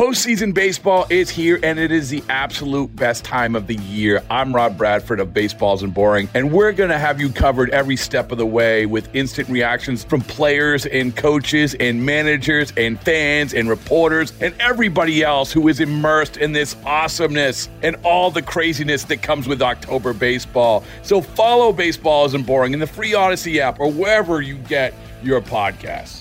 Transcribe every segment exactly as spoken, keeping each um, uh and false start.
Postseason baseball is here, and it is the absolute best time of the year. I'm Rob Bradford of Baseball Isn't Boring, and we're going to have you covered every step of the way with instant reactions from players and coaches and managers and fans and reporters and everybody else who is immersed in this awesomeness and all the craziness that comes with October baseball. So follow Baseball Isn't Boring in the free Odyssey app or wherever you get your podcasts.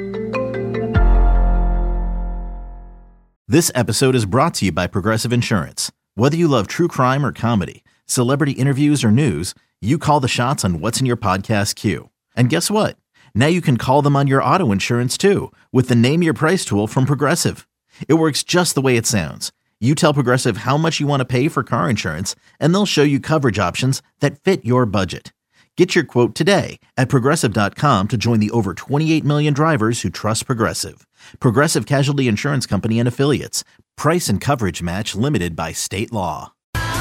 This episode is brought to you by Progressive Insurance. Whether you love true crime or comedy, celebrity interviews or news, you call the shots on what's in your podcast queue. And guess what? Now you can call them on your auto insurance too with the Name Your Price tool from Progressive. It works just the way it sounds. You tell Progressive how much you want to pay for car insurance, and they'll show you coverage options that fit your budget. Get your quote today at Progressive dot com to join the over twenty-eight million drivers who trust Progressive. Progressive Casualty Insurance Company and Affiliates. Price and coverage match limited by state law.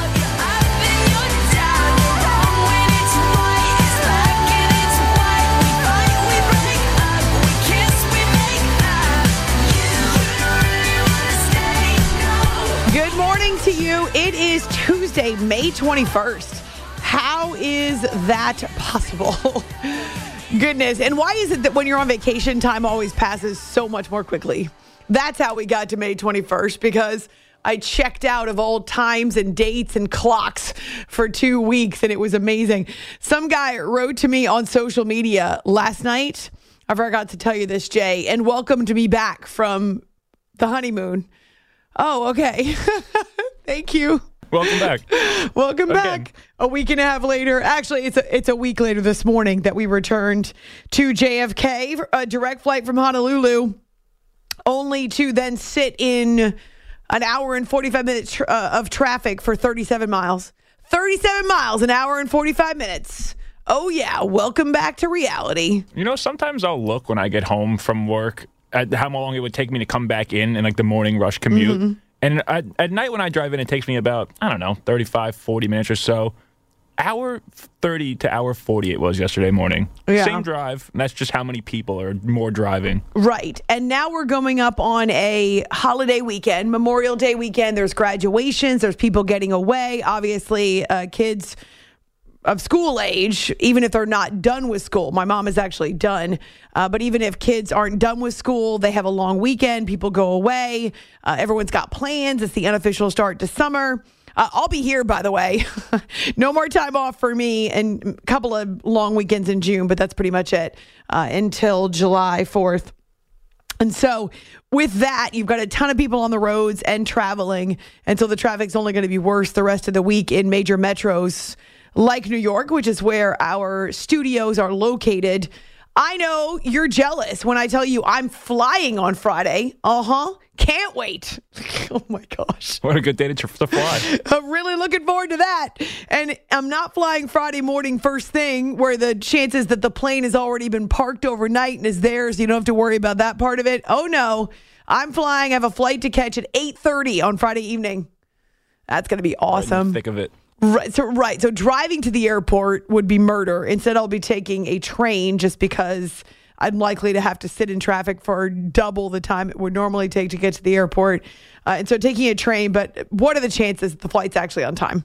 Good morning to you. It is Tuesday, May twenty-first. How is that possible? Goodness. And why is it that when you're on vacation, time always passes so much more quickly? That's how we got to May twenty-first, because I checked out of old times and dates and clocks for two weeks, and it was amazing. Some guy wrote to me on social media last night. I forgot to tell you this, Jay, and welcomed me back from the honeymoon. Oh, okay. Thank you. Welcome back. Welcome Again. back. A week and a half later. Actually, it's a, it's a week later this morning that we returned to J F K, a direct flight from Honolulu, only to then sit in an hour and forty-five minutes tr- uh, of traffic for thirty-seven miles. thirty-seven miles, an hour and forty-five minutes. Oh, yeah. Welcome back to reality. You know, sometimes I'll look when I get home from work at how long it would take me to come back in in like the morning rush commute. Mm-hmm. And at, at night when I drive in, it takes me about, I don't know, thirty-five, forty minutes or so. Hour thirty to hour forty it was yesterday morning. Yeah. Same drive. And that's just how many people are more driving. Right. And now we're going up on a holiday weekend, Memorial Day weekend. There's graduations. There's people getting away. Obviously, uh, kids of school age, even if they're not done with school. My mom is actually done. Uh, but even if kids aren't done with school, they have a long weekend. People go away. Uh, everyone's got plans. It's the unofficial start to summer. Uh, I'll be here, by the way. No more time off for me, and a couple of long weekends in June, but that's pretty much it uh, until July fourth. And so with that, you've got a ton of people on the roads and traveling. And so the traffic's only going to be worse the rest of the week in major metros like New York, which is where our studios are located. I know you're jealous when I tell you I'm flying on Friday. Uh-huh. Can't wait. Oh, my gosh. What a good day to, tr- to fly. I'm really looking forward to that. And I'm not flying Friday morning first thing, where the chances that the plane has already been parked overnight and is there, so you don't have to worry about that part of it. Oh, no. I'm flying. I have a flight to catch at eight thirty on Friday evening. That's going to be awesome. Right in the thick of it. Right. So, right. So driving to the airport would be murder. Instead, I'll be taking a train just because I'm likely to have to sit in traffic for double the time it would normally take to get to the airport. Uh, and so taking a train, but what are the chances that the flight's actually on time?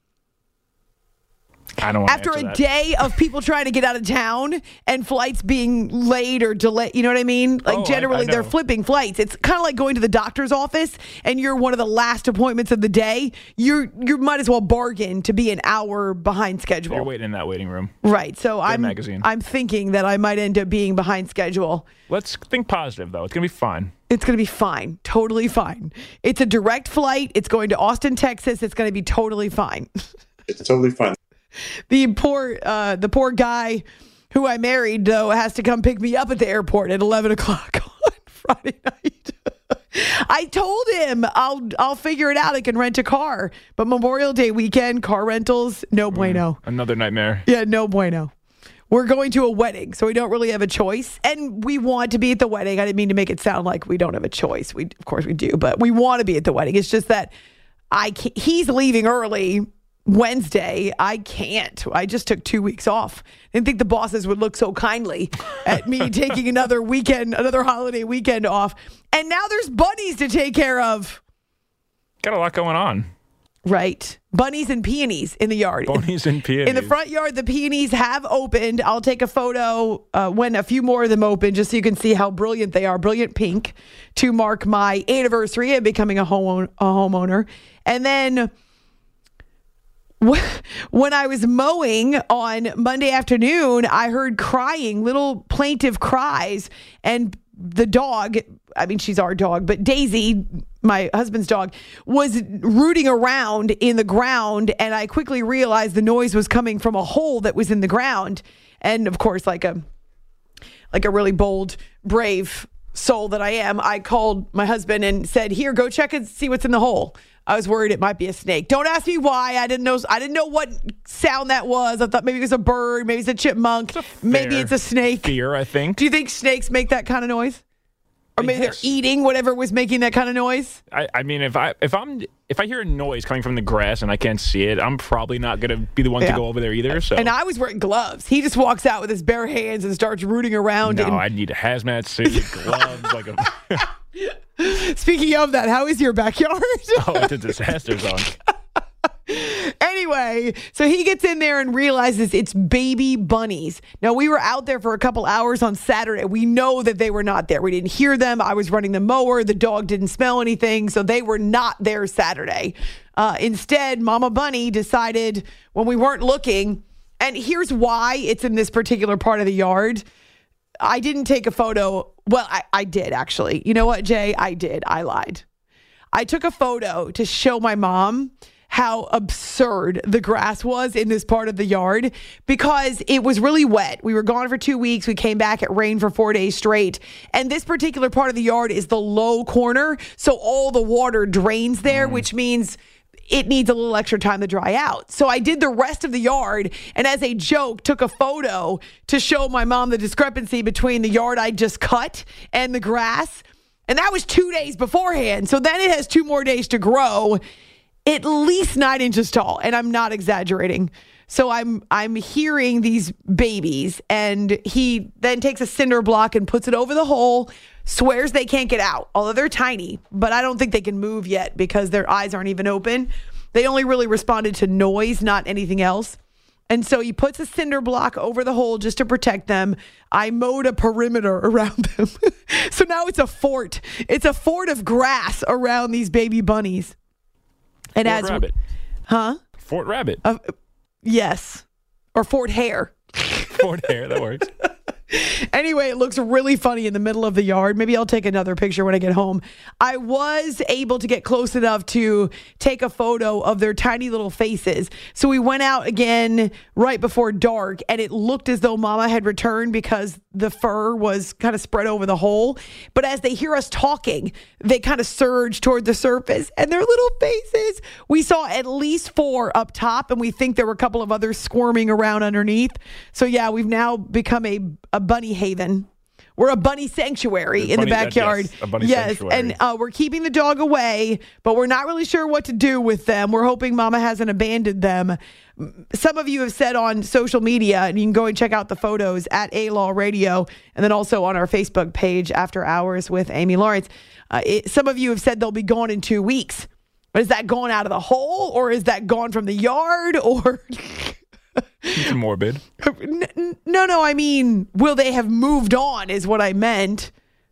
I don't want After to a that. day of people trying to get out of town and flights being late or delayed, you know what I mean? Like Oh, I- generally I they're know. flipping flights. It's kind of like going to the doctor's office and you're one of the last appointments of the day. You're you might as well bargain to be an hour behind schedule. You're waiting in that waiting room. Right. So I'm magazine. I'm thinking that I might end up being behind schedule. Let's think positive, though. It's going to be fine. It's going to be fine. Totally fine. It's a direct flight. It's going to Austin, Texas. It's going to be totally fine. It's totally fine. The poor, uh, the poor guy who I married, though, has to come pick me up at the airport at eleven o'clock on Friday night. I told him I'll I'll figure it out. I can rent a car, but Memorial Day weekend car rentals, no bueno. Another nightmare. Yeah, no bueno. We're going to a wedding, so we don't really have a choice, and we want to be at the wedding. I didn't mean to make it sound like we don't have a choice. We, of course, we do, but we want to be at the wedding. It's just that I can't, he's leaving early. Wednesday. I can't. I just took two weeks off. Didn't think the bosses would look so kindly at me taking another weekend, another holiday weekend off. And now there's bunnies to take care of. Got a lot going on. Right. Bunnies and peonies in the yard. Bunnies and peonies. In the front yard, the peonies have opened. I'll take a photo uh, when a few more of them open, just so you can see how brilliant they are. Brilliant pink to mark my anniversary of becoming a home a homeowner. And then when I was mowing on Monday afternoon, I heard crying, little plaintive cries, and the dog, I mean, she's our dog, but Daisy, my husband's dog, was rooting around in the ground, and I quickly realized the noise was coming from a hole that was in the ground. And of course, like a like a really bold, brave soul that I am, I called my husband and said, "Here, go check and see what's in the hole." I was worried it might be a snake. Don't ask me why. I didn't know. I didn't know what sound that was. I thought maybe it was a bird. Maybe it's a chipmunk. It's a maybe it's a snake. Fear, I think. Do you think snakes make that kind of noise? Or maybe yes. they're eating whatever was making that kind of noise? I, I mean, if I if I'm if I hear a noise coming from the grass and I can't see it, I'm probably not gonna be the one yeah. to go over there either. So. And I was wearing gloves. He just walks out with his bare hands and starts rooting around. No, and... I need a hazmat suit, gloves, like a. Speaking of that, how is your backyard? Oh, it's a disaster zone. Anyway, so he gets in there and realizes it's baby bunnies. Now, we were out there for a couple hours on Saturday. We know that they were not there. We didn't hear them. I was running the mower. The dog didn't smell anything, so they were not there Saturday. Uh, instead, Mama Bunny decided when we weren't looking, and here's why it's in this particular part of the yard. I didn't take a photo. Well, I, I did, actually. You know what, Jay? I did. I lied. I took a photo to show my mom how absurd the grass was in this part of the yard because it was really wet. We were gone for two weeks. We came back. It rained for four days straight. And this particular part of the yard is the low corner. So all the water drains there, mm. which means it needs a little extra time to dry out. So I did the rest of the yard and as a joke took a photo to show my mom the discrepancy between the yard I just cut and the grass. And that was two days beforehand. So then it has two more days to grow, at least nine inches tall. And I'm not exaggerating. So I'm I'm hearing these babies, and he then takes a cinder block and puts it over the hole, swears they can't get out, although they're tiny, but I don't think they can move yet because their eyes aren't even open. They only really responded to noise, not anything else. And so he puts a cinder block over the hole just to protect them. I mowed a perimeter around them. So now it's a fort. It's a fort of grass around these baby bunnies. And Fort as Rabbit. Huh? Fort Rabbit. Uh, yes. Or Fort Hare. Fort Hare, that works. Anyway, it looks really funny in the middle of the yard. Maybe I'll take another picture when I get home. I was able to get close enough to take a photo of their tiny little faces. So we went out again right before dark, and it looked as though Mama had returned because the fur was kind of spread over the hole. But as they hear us talking, they kind of surge toward the surface, and their little faces. We saw at least four up top, and we think there were a couple of others squirming around underneath. So yeah, we've now become a a bunny haven. We're a bunny sanctuary a in bunny, the backyard. Yes, a bunny yes sanctuary. And uh, we're keeping the dog away, but we're not really sure what to do with them. We're hoping Mama hasn't abandoned them. Some of you have said on social media, and you can go and check out the photos at A-Law Radio, and then also on our Facebook page, After Hours with Amy Lawrence. Uh, it, some of you have said they'll be gone in two weeks. But is that gone out of the hole, or is that gone from the yard, or... It's morbid. No, no, I mean, will they have moved on is what I meant.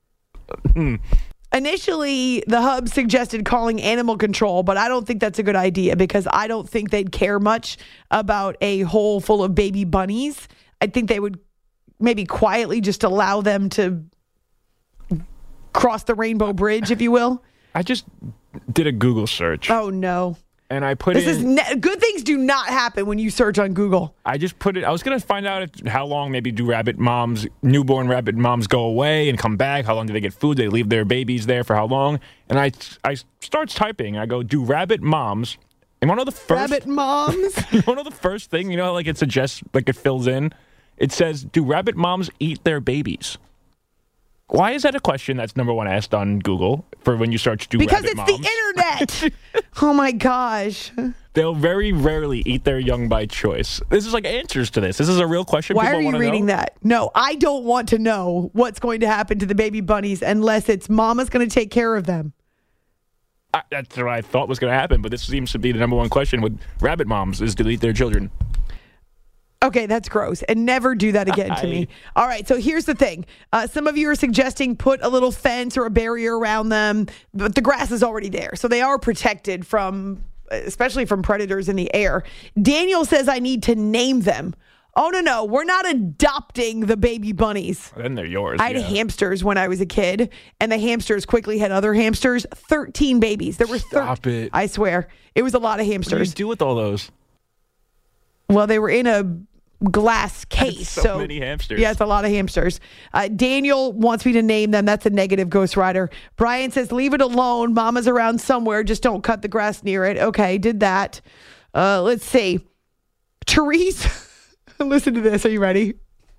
Initially, the hub suggested calling animal control, but I don't think that's a good idea because I don't think they'd care much about a hole full of baby bunnies. I think they would maybe quietly just allow them to cross the rainbow bridge, if you will. I just did a Google search. Oh, no. And I put this in... Is ne- good things do not happen when you search on Google. I just put it... I was going to find out if, how long maybe do rabbit moms, newborn rabbit moms go away and come back. How long do they get food? They leave their babies there for how long? And I, I start typing. I go, do rabbit moms... And one of the first... Rabbit moms? One of the first thing, you know, like it suggests, like it fills in. It says, do rabbit moms eat their babies? Why is that a question that's number one asked on Google for when you search do because rabbit moms? Because it's the internet. Oh, my gosh. They'll very rarely eat their young by choice. This is like answers to this. This is a real question. Why people are you wanna reading know. that? No, I don't want to know what's going to happen to the baby bunnies unless it's mama's going to take care of them. I, that's what I thought was going to happen, but this seems to be the number one question with rabbit moms is to eat their children. Okay, that's gross. And never do that again to me. All right, so here's the thing. Uh, some of you are suggesting put a little fence or a barrier around them, but the grass is already there. So they are protected from, especially from predators in the air. Daniel says I need to name them. Oh, no, no. We're not adopting the baby bunnies. Then they're yours. I had yeah. hamsters when I was a kid, and the hamsters quickly had other hamsters. thirteen babies. There were thir- Stop it. I swear. It was a lot of What do you hamsters. do with all those? Well, they were in a glass case. so, so many hamsters. Yeah, it's a lot of hamsters. Uh, Daniel wants me to name them. That's a negative Ghost Rider. Brian says, leave it alone. Mama's around somewhere. Just don't cut the grass near it. Okay, did that. Uh, let's see. Therese, listen to this. Are you ready?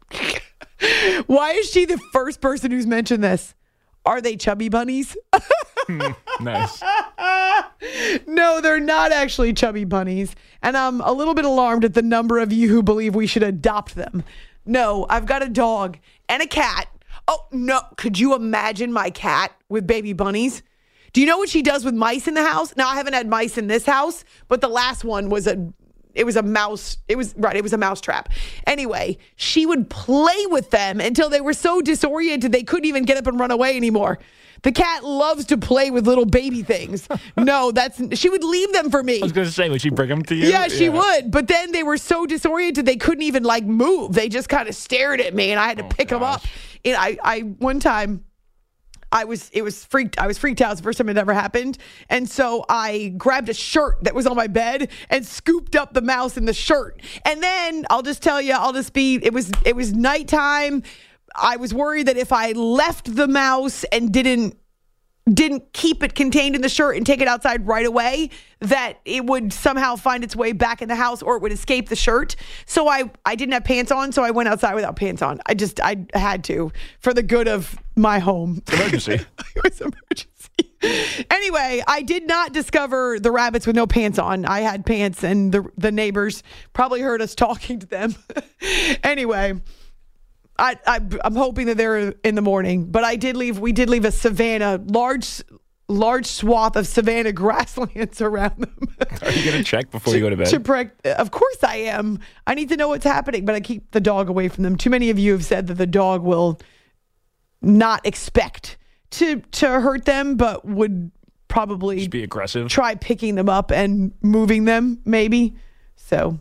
Why is she the first person who's mentioned this? Are they chubby bunnies? Nice. No, they're not actually chubby bunnies. And I'm a little bit alarmed at the number of you who believe we should adopt them. No, I've got a dog and a cat. Oh, no. Could you imagine my cat with baby bunnies? Do you know what she does with mice in the house? Now, I haven't had mice in this house, but the last one was a... It was a mouse. It was right. It was a mouse trap. Anyway, she would play with them until they were so disoriented they couldn't even get up and run away anymore. The cat loves to play with little baby things. No, that's she would leave them for me. I was going to say, would she bring them to you? Yeah, she would. But then they were so disoriented they couldn't even like move. They just kind of stared at me, and I had to Oh, pick them up. gosh. And I, I one time. I was, it was freaked. I was freaked out. It's the first time it ever happened. And so I grabbed a shirt that was on my bed and scooped up the mouse in the shirt. And then I'll just tell you, I'll just be, it was, it was nighttime. I was worried that if I left the mouse and didn't, didn't keep it contained in the shirt and take it outside right away, that it would somehow find its way back in the house or it would escape the shirt. So I, I didn't have pants on, so I went outside without pants on. I just, I had to for the good of my home. Emergency. It was emergency. Anyway, I did not discover the rabbits with no pants on. I had pants, and the the neighbors probably heard us talking to them. Anyway, I, I I'm hoping that they're in the morning, but I did leave. We did leave a savanna, large large swath of savanna grasslands around them. Are you going to check before you go to bed? To pre- of course I am. I need to know what's happening, but I keep the dog away from them. Too many of you have said that the dog will not expect to to hurt them, but would probably Just be aggressive. try picking them up and moving them, maybe. So,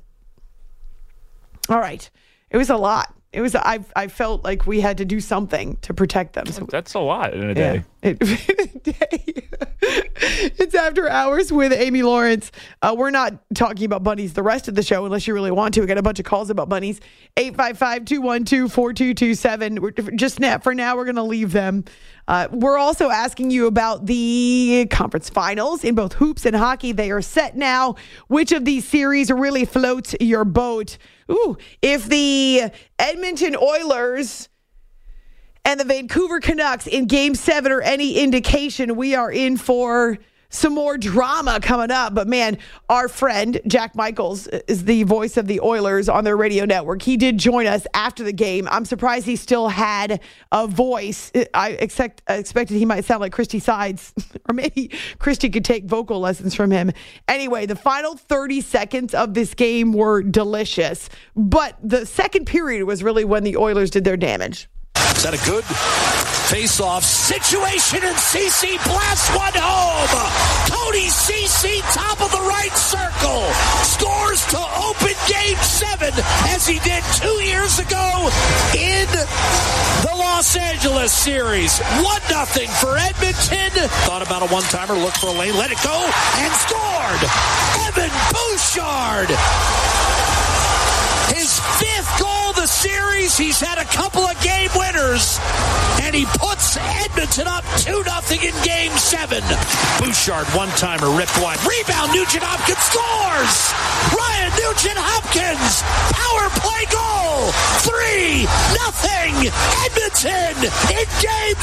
all right. It was a lot. It was, I I felt like we had to do something to protect them. So, That's a lot in a day. yeah. It, day. It's After Hours with Amy Lawrence. Uh, we're not talking about bunnies the rest of the show unless you really want to. We got a bunch of calls about bunnies. eight five five, two one two, four two two seven. We're, just now, for now, we're going to leave them. Uh, we're also asking you about the conference finals in both hoops and hockey. They are set now. Which of these series really floats your boat? Ooh, if the Edmonton Oilers and the Vancouver Canucks in Game seven are any indication, we are in for some more drama coming up. But man, our friend Jack Michaels is the voice of the Oilers on their radio network. He did join us after the game. I'm surprised he still had a voice. I expect, I expected he might sound like Christy Sides, or maybe Christy could take vocal lessons from him. Anyway, the final thirty seconds of this game were delicious, but the second period was really when the Oilers did their damage. Is that a good face-off situation, and Ceci blasts one home. Cody Ceci, top of the right circle, scores to open Game seven as he did two years ago in the Los Angeles series. one nothing for Edmonton. Thought about a one-timer, looked for a lane, let it go, and scored. Evan Bouchard. His fifth goal of the series. He's had a couple of game winners, and he puts Edmonton up two nothing in Game seven. Bouchard, one-timer, ripped wide. Rebound, Nugent-Hopkins scores! Ryan Nugent-Hopkins, power play goal! three nothing Edmonton in Game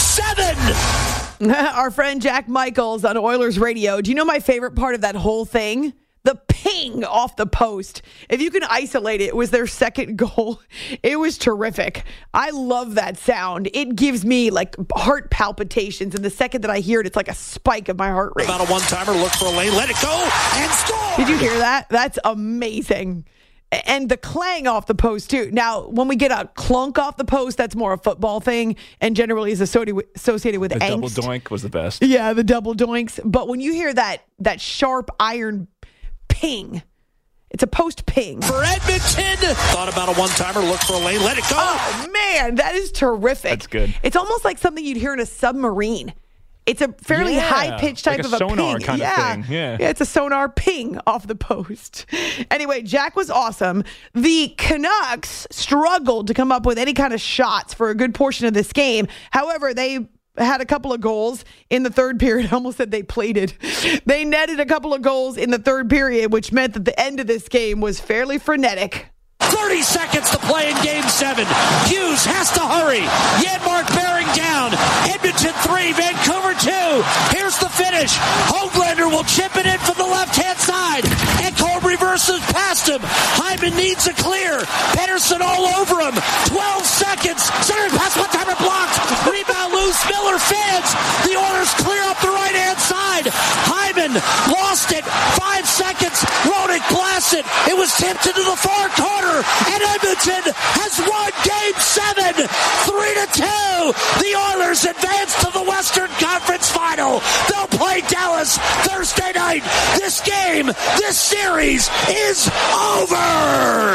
seven! Our friend Jack Michaels on Oilers Radio. Do you know my favorite part of that whole thing? The ping ping off the post. If you can isolate it, it was their second goal. It was terrific. I love that sound. It gives me like heart palpitations. And the second that I hear it, it's like a spike of my heart rate. About a one-timer, look for a lane, let it go, and score! Did you hear that? That's amazing. And the clang off the post, too. Now, when we get a clunk off the post, that's more a football thing and generally is associated with the angst. double doink was the best. Yeah, the double doinks. But when you hear that that sharp iron ping, it's a post ping. For Edmonton, thought about a one-timer, look for a lane, let it go. Oh, man, that is terrific. That's good. It's almost like something you'd hear in a submarine. It's a fairly Yeah, high-pitched type like a of a sonar ping. kind of yeah. thing. Yeah. yeah, it's a sonar ping off the post. Anyway, Jack was awesome. The Canucks struggled to come up with any kind of shots for a good portion of this game. However, they had a couple of goals in the third period. I almost said they plated. They netted a couple of goals in the third period, which meant that the end of this game was fairly frenetic. thirty seconds to play in game seven. Hughes has to hurry. Janmark bearing down. Edmonton three, Vancouver two. Here's the finish. Hoglander will chip it in from the left-hand side. Ekholm reverses past him. Hyman needs a clear. Pedersen all over him. twelve seconds. Center pass, one-timer blocked. Rebound loose. Miller fans. The Oilers clear up the right-hand side. Hyman lost it. Five seconds. Rodick blasts it. It was tipped into the far corner. And Edmonton has won Game seven, three to two. The Oilers advance to the Western Conference Final. They'll play Dallas Thursday night. This game, this series is over.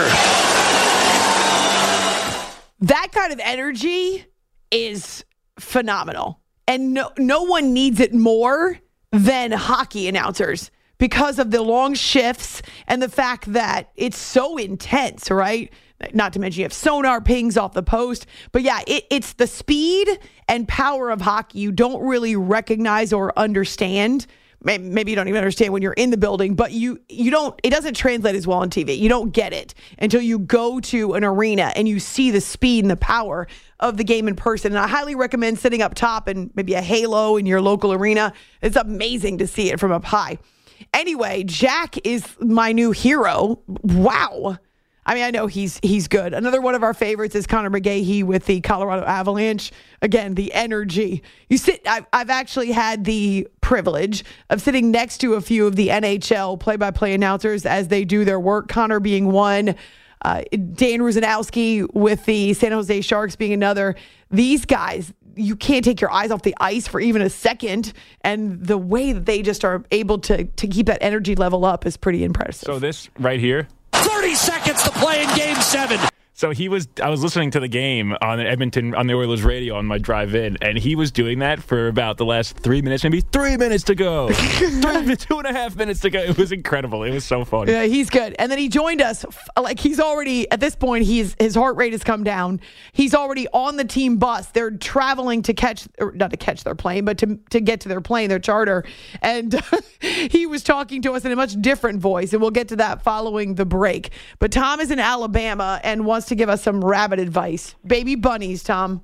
That kind of energy is phenomenal. And no, no one needs it more than hockey announcers, because of the long shifts and the fact that it's so intense, right? Not to mention you have sonar pings off the post. But yeah, it, it's the speed and power of hockey you don't really recognize or understand. Maybe you don't even understand when you're in the building, but you you don't. It doesn't translate as well on T V. You don't get it until you go to an arena and you see the speed and the power of the game in person. And I highly recommend sitting up top and maybe a halo in your local arena. It's amazing to see it from up high. Anyway, Jack is my new hero. Wow. I mean, I know he's he's good. Another one of our favorites is Connor McGahey with the Colorado Avalanche. Again, the energy. You sit. I've, I've actually had the privilege of sitting next to a few of the N H L play-by-play announcers as they do their work. Connor being one, uh, Dan Rusanowski with the San Jose Sharks being another. These guys, you can't take your eyes off the ice for even a second. And the way that they just are able to to keep that energy level up is pretty impressive. So this right here. thirty seconds to play in game seven. So he was, I was listening to the game on Edmonton, on the Oilers radio on my drive in, and he was doing that for about the last three minutes, maybe three minutes to go. three, two and a half minutes to go. It was incredible. It was so funny. Yeah, he's good. And then he joined us. Like, he's already, at this point, he's his heart rate has come down. He's already on the team bus. They're traveling to catch, or not to catch their plane, but to, to get to their plane, their charter. And he was talking to us in a much different voice, and we'll get to that following the break. But Tom is in Alabama and wants to give us some rabbit advice. Baby bunnies, Tom.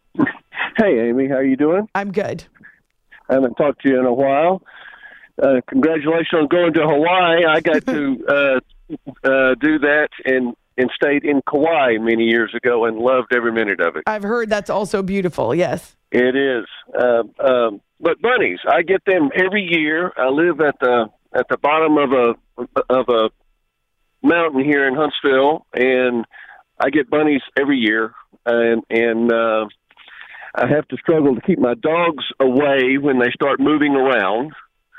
Hey, Amy, how you doing? I'm good. I haven't talked to you in a while. Uh, congratulations on going to Hawaii. I got to uh, uh, do that and, and stayed in Kauai many years ago and loved every minute of it. I've heard that's also beautiful, yes. It is. Uh, um, but bunnies, I get them every year. I live at the at the bottom of a of a mountain here in Huntsville, and I get bunnies every year, and and uh, I have to struggle to keep my dogs away when they start moving around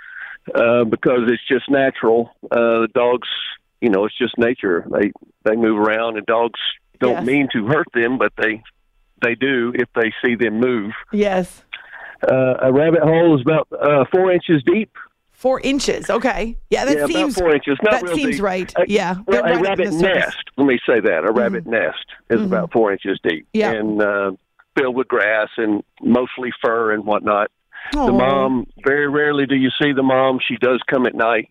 uh, because it's just natural. Uh, the dogs, you know, it's just nature. They they move around, and dogs don't Yes. mean to hurt them, but they they do if they see them move. Yes. Uh, a rabbit hole is about uh, four inches deep. Four inches. Okay. Yeah, that yeah, seems about four inches. Not that real seems deep. right. A, yeah. a, They're a right up in rabbit the surface. nest. Let me say that a rabbit Mm-hmm. nest is Mm-hmm. about four inches deep, Yeah. and uh, filled with grass and mostly fur and whatnot. Aw. The mom, very rarely do you see the mom. She does come at night,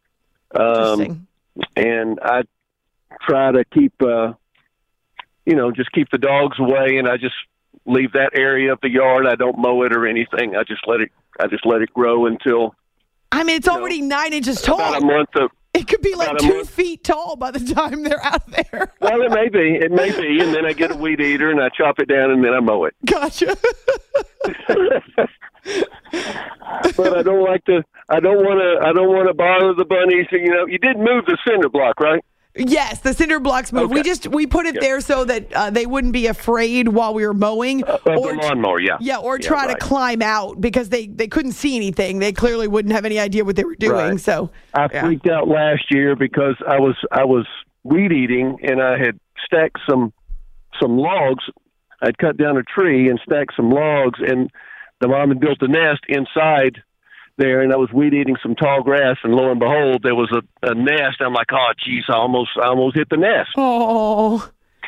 um, Interesting. and I try to keep, uh, you know, just keep the dogs away, and I just leave that area of the yard. I don't mow it or anything. I just let it. I just let it grow until. I mean, it's already nine inches tall. About a month of It could be like About a two month. feet tall by the time they're out there. Well, it may be. It may be. And then I get a weed eater and I chop it down and then I mow it. Gotcha. But I don't like to. I don't want to. I don't want to bother the bunnies. You know, you did move the cinder block, right? Yes, the cinder blocks move. Okay. We just we put it Yeah. there so that uh, they wouldn't be afraid while we were mowing, Uh, the lawnmower, yeah. yeah, or Yeah, try right. to climb out because they, they couldn't see anything. They clearly wouldn't have any idea what they were doing. Right. So I yeah. freaked out last year because I was I was weed eating and I had stacked some some logs. I'd cut down a tree and stacked some logs, and the mom had built a nest inside there, and I was weed eating some tall grass, and lo and behold, there was a, a nest. I'm like, oh, geez, I almost I almost hit the nest. Oh,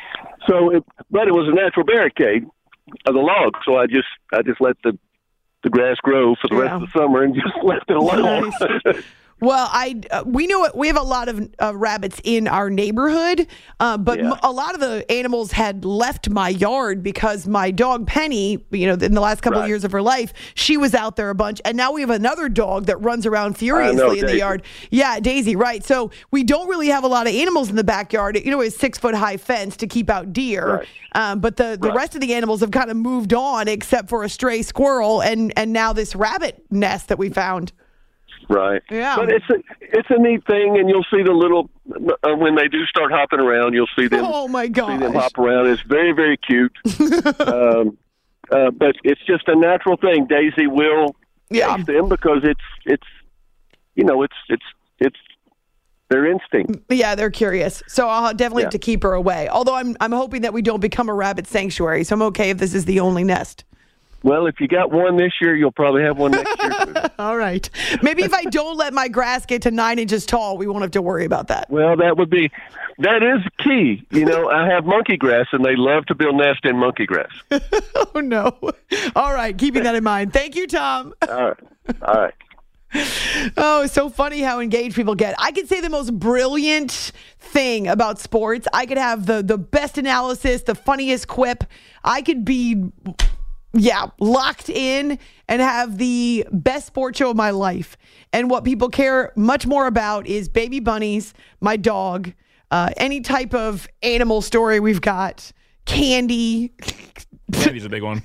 So, it, but it was a natural barricade of the log, so I just I just let the the grass grow for the Yeah. rest of the summer and just left it alone. Nice. Well, I uh, we know it, we have a lot of uh, rabbits in our neighborhood, uh, but Yeah. m- a lot of the animals had left my yard because my dog Penny, you know, in the last couple of Right. years of her life, she was out there a bunch, and now we have another dog that runs around furiously in the Daisy. yard. Yeah, Daisy, right? So we don't really have a lot of animals in the backyard. You know, it's six foot high fence to keep out deer, Right. um, but the the Right. rest of the animals have kind of moved on, except for a stray squirrel and and now this rabbit nest that we found. Right. Yeah. But it's a it's a neat thing, and you'll see the little uh, when they do start hopping around, you'll see them. Oh my See them gosh. hop around. It's very very cute. um, uh, but it's just a natural thing. Daisy will Yeah. chase them because it's it's you know it's it's it's their instinct. Yeah, they're curious. So I'll definitely Yeah. have to keep her away. Although I'm I'm hoping that we don't become a rabbit sanctuary. So I'm okay if this is the only nest. Well, if you got one this year, you'll probably have one next year too. All right. Maybe if I don't let my grass get to nine inches tall, we won't have to worry about that. Well, that would be that is key. You know, I have monkey grass, and they love to build nests in monkey grass. Oh no. All right, keeping that in mind. Thank you, Tom. All right, all right. Oh, it's so funny how engaged people get. I could say the most brilliant thing about sports. I could have the the best analysis, the funniest quip. I could be yeah, locked in and have the best sports show of my life. And what people care much more about is baby bunnies, my dog, uh, any type of animal story we've got, candy. Candy's a big one.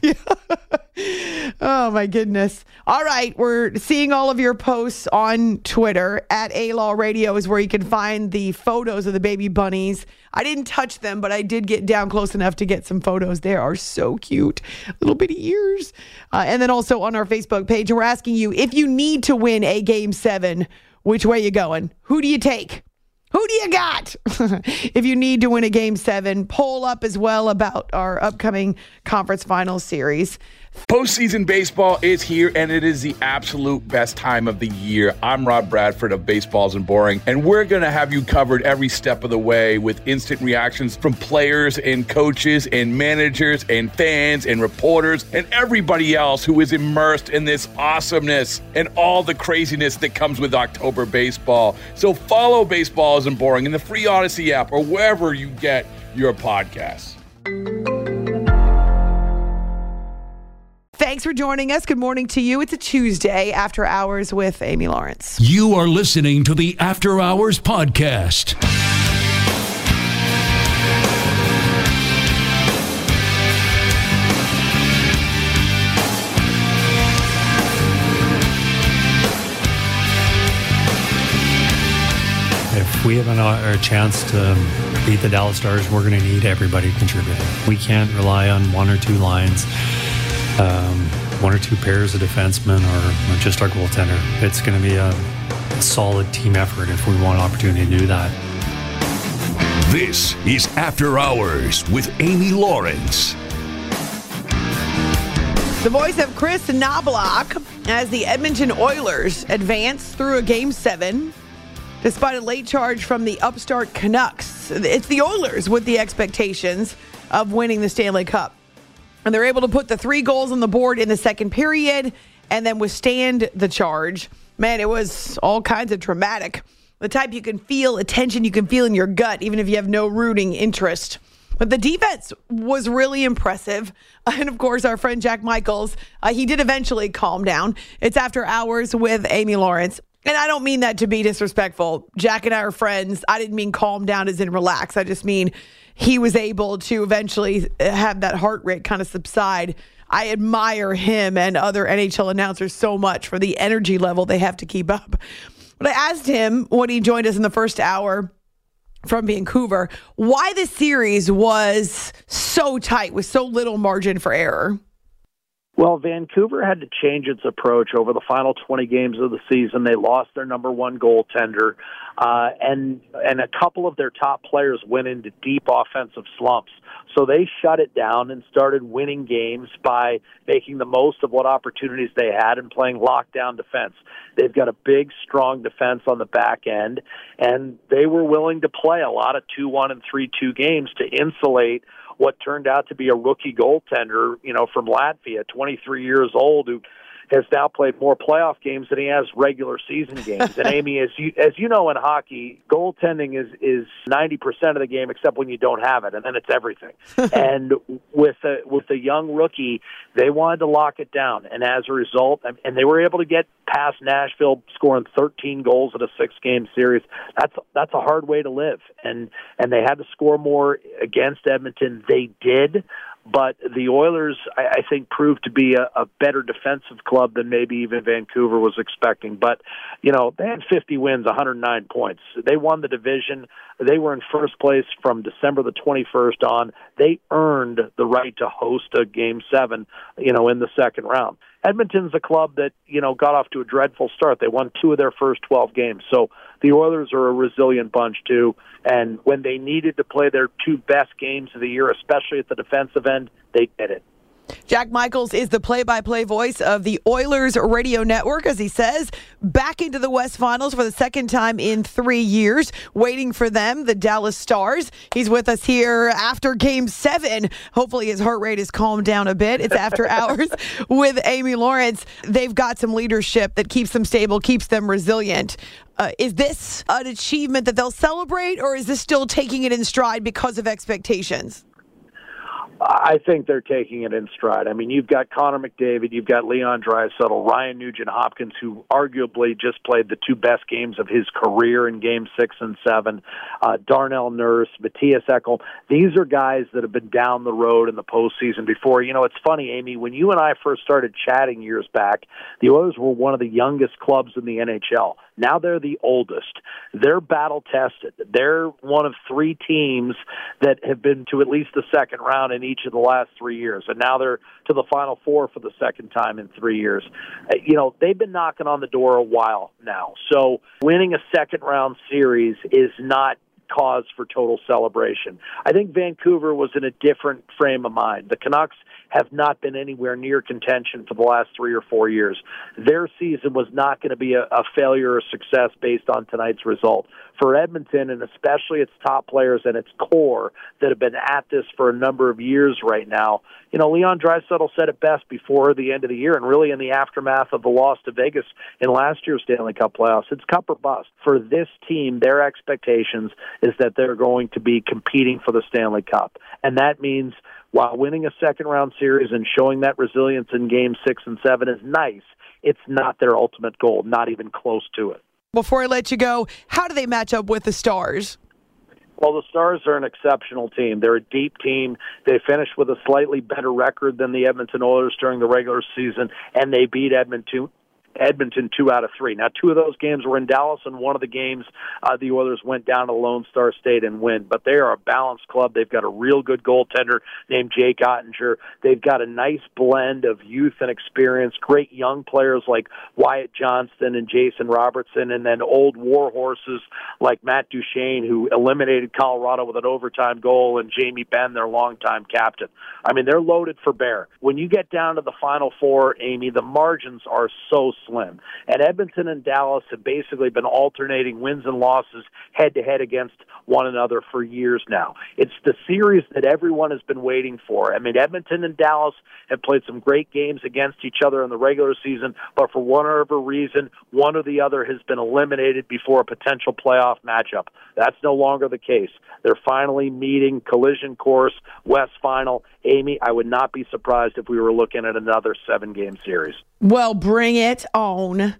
Oh, my goodness. All right. We're seeing all of your posts on Twitter. At A-Law Radio is where you can find the photos of the baby bunnies. I didn't touch them, but I did get down close enough to get some photos. They are so cute. Little bitty ears. Uh, and then also on our Facebook page, we're asking you, if you need to win a game seven, which way you going? Who do you take? Who do you got? If you need to win a game seven, poll up as well about our upcoming conference finals series. Postseason baseball is here, and it is the absolute best time of the year. I'm Rob Bradford of Baseballs and Boring, and we're going to have you covered every step of the way with instant reactions from players and coaches and managers and fans and reporters and everybody else who is immersed in this awesomeness and all the craziness that comes with October baseball. So follow Baseballs and Boring in the free Odyssey app or wherever you get your podcasts. Thanks for joining us. Good morning to you. It's a Tuesday after hours with Amy Lawrence. You are listening to the After Hours Podcast. If we have an, a chance to beat the Dallas Stars, we're going to need everybody contributing. We can't rely on one or two lines, um, one or two pairs of defensemen, or, or just our goaltender. It's going to be a, a solid team effort if we want an opportunity to do that. This is After Hours with Amy Lawrence. The voice of Chris Knobloch as the Edmonton Oilers advance through a game seven. Despite a late charge from the upstart Canucks, it's the Oilers with the expectations of winning the Stanley Cup. And they're able to put the three goals on the board in the second period and then withstand the charge. Man, it was all kinds of dramatic. The type you can feel, a tension you can feel in your gut, even if you have no rooting interest. But the defense was really impressive. And of course, our friend Jack Michaels, uh, he did eventually calm down. It's After Hours with Amy Lawrence. And I don't mean that to be disrespectful. Jack and I are friends. I didn't mean calm down as in relax. I just mean he was able to eventually have that heart rate kind of subside. I admire him and other N H L announcers so much for the energy level they have to keep up. But I asked him when he joined us in the first hour from Vancouver why the series was so tight with so little margin for error. Well, Vancouver had to change its approach over the final twenty games of the season. They lost their number one goaltender, uh, and and a couple of their top players went into deep offensive slumps. So they shut it down and started winning games by making the most of what opportunities they had and playing lockdown defense. They've got a big, strong defense on the back end, and they were willing to play a lot of two one and three two games to insulate what turned out to be a rookie goaltender, you know, from Latvia, twenty-three years old, who has now played more playoff games than he has regular season games. And Amy, as you as you know in hockey, goaltending is is ninety percent of the game, except when you don't have it, and then it's everything. And with a with a young rookie, they wanted to lock it down, and as a result, and they were able to get past Nashville, scoring thirteen goals in a six-game series. That's that's a hard way to live, and and they had to score more against Edmonton. They did. But the Oilers, I, I think, proved to be a, a better defensive club than maybe even Vancouver was expecting. But, you know, they had fifty wins, one hundred nine points. They won the division. They were in first place from December the twenty-first on. They earned the right to host a Game seven, you know, in the second round. Edmonton's a club that, you know, got off to a dreadful start. They won two of their first twelve games. So the Oilers are a resilient bunch, too. And when they needed to play their two best games of the year, especially at the defensive end, they did it. Jack Michaels is the play-by-play voice of the Oilers radio network, as he says, back into the West Finals for the second time in three years, waiting for them, the Dallas Stars. He's with us here after Game seven. Hopefully his heart rate has calmed down a bit. It's After Hours with Amy Lawrence. They've got some leadership that keeps them stable, keeps them resilient. Uh, is this an achievement that they'll celebrate, or is this still taking it in stride because of expectations? I think they're taking it in stride. I mean, you've got Connor McDavid, you've got Leon Draisaitl, Ryan Nugent-Hopkins, who arguably just played the two best games of his career in Game six and seven, uh, Darnell Nurse, Matthias Ekholm. These are guys that have been down the road in the postseason before. You know, it's funny, Amy, when you and I first started chatting years back, the Oilers were one of the youngest clubs in the N H L. Now they're the oldest. They're battle-tested. They're one of three teams that have been to at least the second round in each of the last three years, and now they're to the Final Four for the second time in three years. You know, they've been knocking on the door a while now, so winning a second-round series is not cause for total celebration. I think Vancouver was in a different frame of mind. The Canucks have not been anywhere near contention for the last three or four years. Their season was not going to be a, a failure or success based on tonight's result. For Edmonton, and especially its top players and its core that have been at this for a number of years right now, you know, Leon Draisaitl said it best before the end of the year, and really in the aftermath of the loss to Vegas in last year's Stanley Cup playoffs. It's cup or bust. For this team, their expectations is that they're going to be competing for the Stanley Cup, and that means while winning a second-round series and showing that resilience in Game six and seven is nice, it's not their ultimate goal, not even close to it. Before I let you go, how do they match up with the Stars? Well, the Stars are an exceptional team. They're a deep team. They finished with a slightly better record than the Edmonton Oilers during the regular season, and they beat Edmonton. Edmonton two out of three. Now, two of those games were in Dallas, and one of the games uh, the Oilers went down to Lone Star State and win. But they are a balanced club. They've got a real good goaltender named Jake Ottinger. They've got a nice blend of youth and experience, great young players like Wyatt Johnston and Jason Robertson, and then old war horses like Matt Duchene, who eliminated Colorado with an overtime goal, and Jamie Benn, their longtime captain. I mean, they're loaded for bear. When you get down to the Final Four, Amy, the margins are so slim. And Edmonton and Dallas have basically been alternating wins and losses head-to-head against one another for years now. It's the series that everyone has been waiting for. I mean, Edmonton and Dallas have played some great games against each other in the regular season, but for whatever reason, one or the other has been eliminated before a potential playoff matchup. That's no longer the case. They're finally meeting, collision course, West Final. Amy, I would not be surprised if we were looking at another seven-game series. Well, bring it on.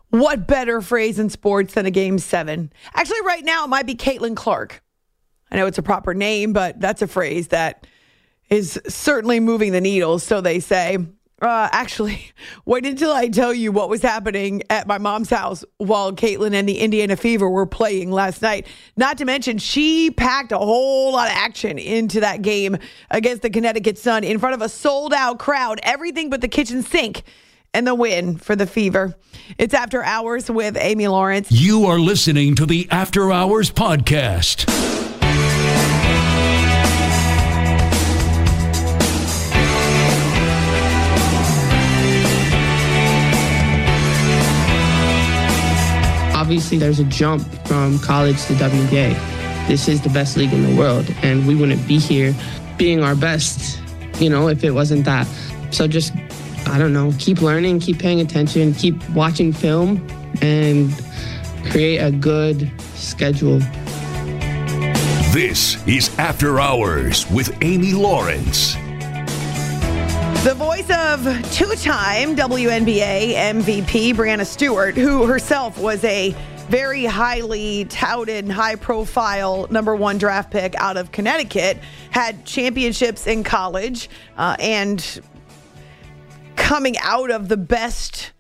What better phrase in sports than a game seven? Actually, right now, it might be Caitlin Clark. I know it's a proper name, but that's a phrase that is certainly moving the needle, so they say. Uh, actually, wait until I tell you what was happening at my mom's house while Caitlin and the Indiana Fever were playing last night. Not to mention, she packed a whole lot of action into that game against the Connecticut Sun in front of a sold-out crowd, everything but the kitchen sink, and the win for the Fever. It's After Hours with Amy Lawrence. You are listening to the After Hours podcast. Obviously, there's a jump from college to W N B A. This is the best league in the world, and we wouldn't be here being our best, you know, if it wasn't that. So just, I don't know, keep learning, keep paying attention, keep watching film, and create a good schedule. This is After Hours with Amy Lawrence. The voice of two-time W N B A M V P Breanna Stewart, who herself was a very highly touted and high-profile number one draft pick out of Connecticut, had championships in college, uh, and coming out of the best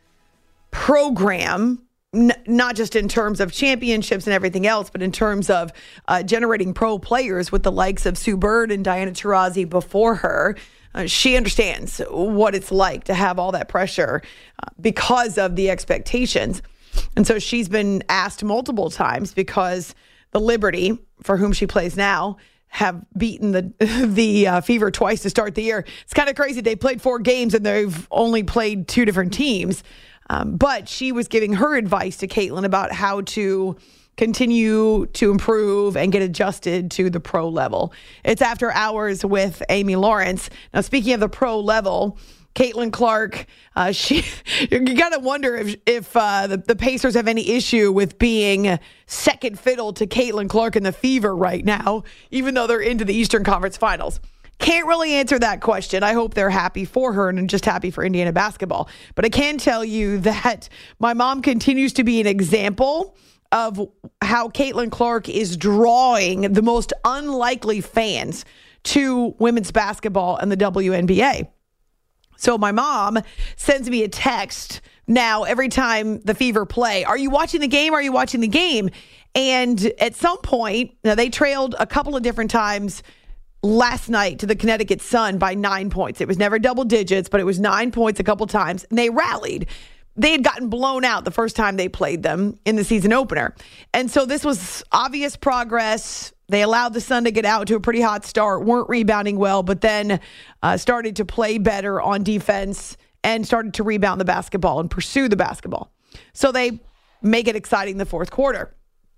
program, n- not just in terms of championships and everything else, but in terms of uh, generating pro players with the likes of Sue Bird and Diana Taurasi before her. Uh, she understands what it's like to have all that pressure uh, because of the expectations. And so she's been asked multiple times, because the Liberty, for whom she plays now, have beaten the the uh, Fever twice to start the year. It's kind of crazy. They played four games and they've only played two different teams. Um, but she was giving her advice to Caitlin about how to continue to improve and get adjusted to the pro level. It's After Hours with Amy Lawrence. Now, speaking of the pro level, Caitlin Clark, uh, she you got to wonder if if uh, the, the Pacers have any issue with being second fiddle to Caitlin Clark and the Fever right now, even though they're into the Eastern Conference Finals. Can't really answer that question. I hope they're happy for her and just happy for Indiana basketball. But I can tell you that my mom continues to be an example of how Caitlin Clark is drawing the most unlikely fans to women's basketball and the W N B A. So my mom sends me a text now every time the Fever play. Are you watching the game? Are you watching the game? And at some point, now they trailed a couple of different times last night to the Connecticut Sun by nine points. It was never double digits, but it was nine points a couple times. And they rallied. They had gotten blown out the first time they played them in the season opener. And so this was obvious progress. They allowed the Sun to get out to a pretty hot start, weren't rebounding well, but then uh, started to play better on defense and started to rebound the basketball and pursue the basketball. So they make it exciting the fourth quarter.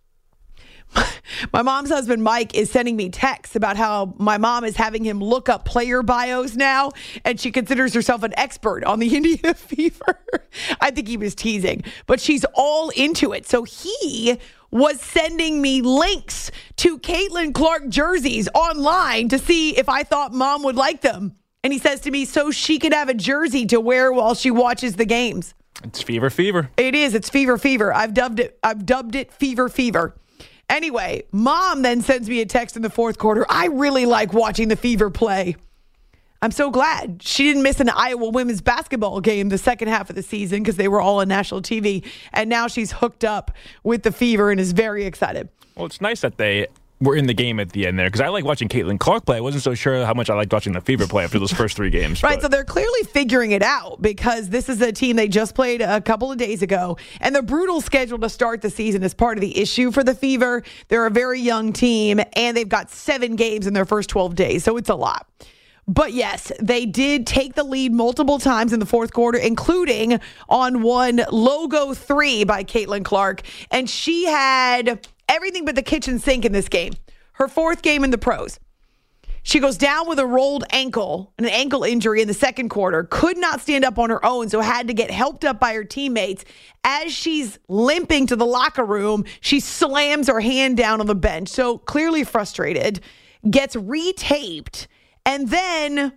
My mom's husband, Mike, is sending me texts about how my mom is having him look up player bios now, and she considers herself an expert on the Indiana Fever. I think he was teasing, but she's all into it. So he was sending me links to Caitlin Clark jerseys online to see if I thought mom would like them. And he says to me, so she could have a jersey to wear while she watches the games. It's Fever Fever. It is. It's Fever Fever. I've dubbed it. I've dubbed it Fever Fever. Anyway, mom then sends me a text in the fourth quarter. I really like watching the Fever play. I'm so glad she didn't miss an Iowa women's basketball game the second half of the season because they were all on national T V. And now she's hooked up with the Fever and is very excited. Well, it's nice that they were in the game at the end there, because I like watching Caitlin Clark play. I wasn't so sure how much I liked watching the Fever play after those first three games. Right, but. so they're clearly figuring it out, because this is a team they just played a couple of days ago, and the brutal schedule to start the season is part of the issue for the Fever. They're a very young team, and they've got seven games in their first twelve days, so it's a lot. But yes, they did take the lead multiple times in the fourth quarter, including on one logo three by Caitlin Clark, and she had everything but the kitchen sink in this game. Her fourth game in the pros. She goes down with a rolled ankle, an ankle injury in the second quarter, could not stand up on her own, so had to get helped up by her teammates. As she's limping to the locker room, she slams her hand down on the bench. So clearly frustrated, gets retaped, and then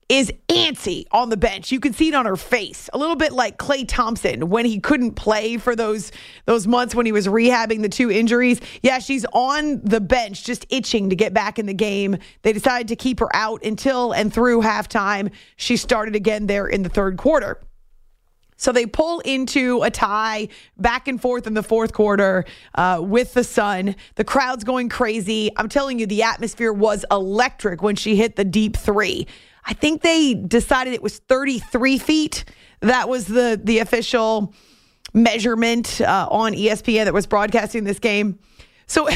is antsy on the bench. You can see it on her face. A little bit like Klay Thompson when he couldn't play for those those months when he was rehabbing the two injuries. Yeah, she's on the bench just itching to get back in the game. They decided to keep her out until and through halftime. She started again there in the third quarter. So they pull into a tie back and forth in the fourth quarter uh, with the Sun. The crowd's going crazy. I'm telling you, the atmosphere was electric when she hit the deep three. I think they decided it was thirty-three feet. That was the, the official measurement uh, on E S P N that was broadcasting this game. So,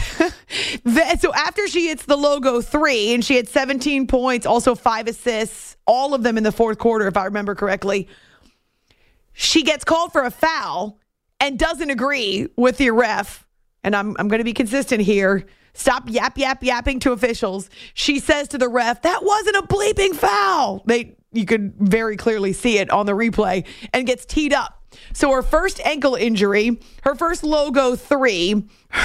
so after she hits the logo three, and she had seventeen points, also five assists, all of them in the fourth quarter, if I remember correctly, she gets called for a foul and doesn't agree with the ref. And I'm I'm going to be consistent here. Stop yap, yap, yapping to officials. She says to the ref, that wasn't a bleeping foul. They, you could very clearly see it on the replay, and gets teed up. So her first ankle injury, her first logo three,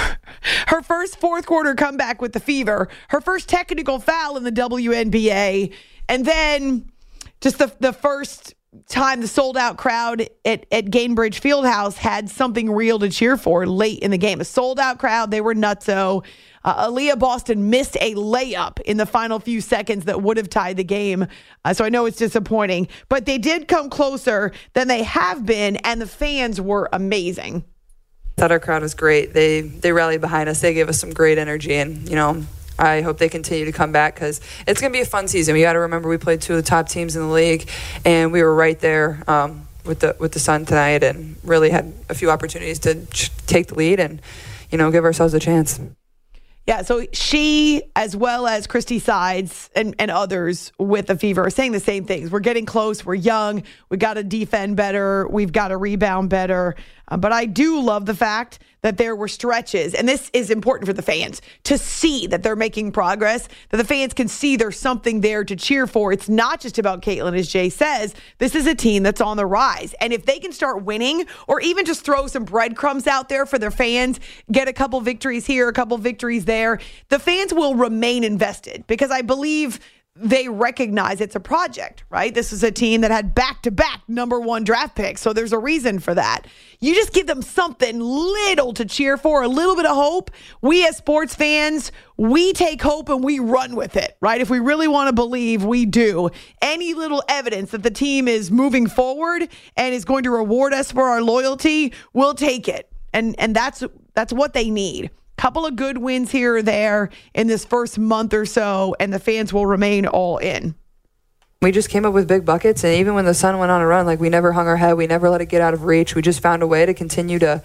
her first fourth quarter comeback with the Fever, her first technical foul in the W N B A, and then just the, the first time the sold-out crowd at, at Gainbridge Fieldhouse had something real to cheer for late in the game. A sold-out crowd. They were nutso. Uh, Aaliyah Boston missed a layup in the final few seconds that would have tied the game. Uh, so I know it's disappointing. But they did come closer than they have been, and the fans were amazing. I thought our crowd was great. They they rallied behind us. They gave us some great energy, and, you know, I hope they continue to come back because it's going to be a fun season. We got to remember we played two of the top teams in the league, and we were right there um, with the with the Sun tonight, and really had a few opportunities to ch- take the lead and, you know, give ourselves a chance. Yeah, so she, as well as Christy Sides and, and others with the Fever, are saying the same things. We're getting close. We're young. We got to defend better. We've got to rebound better. Uh, but I do love the fact that there were stretches, and this is important for the fans, to see that they're making progress, that the fans can see there's something there to cheer for. It's not just about Caitlin, as Jay says. This is a team that's on the rise. And if they can start winning, or even just throw some breadcrumbs out there for their fans, get a couple victories here, a couple victories there, the fans will remain invested, because I believe they recognize it's a project, right? This is a team that had back-to-back number one draft picks, so there's a reason for that. You just give them something little to cheer for, a little bit of hope. We as sports fans, we take hope and we run with it, right? If we really want to believe, we do. Any little evidence that the team is moving forward and is going to reward us for our loyalty, we'll take it. And and that's that's what they need. Couple of good wins here or there in this first month or so, and the fans will remain all in. We just came up with big buckets, and even when the Sun went on a run, like, we never hung our head. We never let it get out of reach. We just found a way to continue to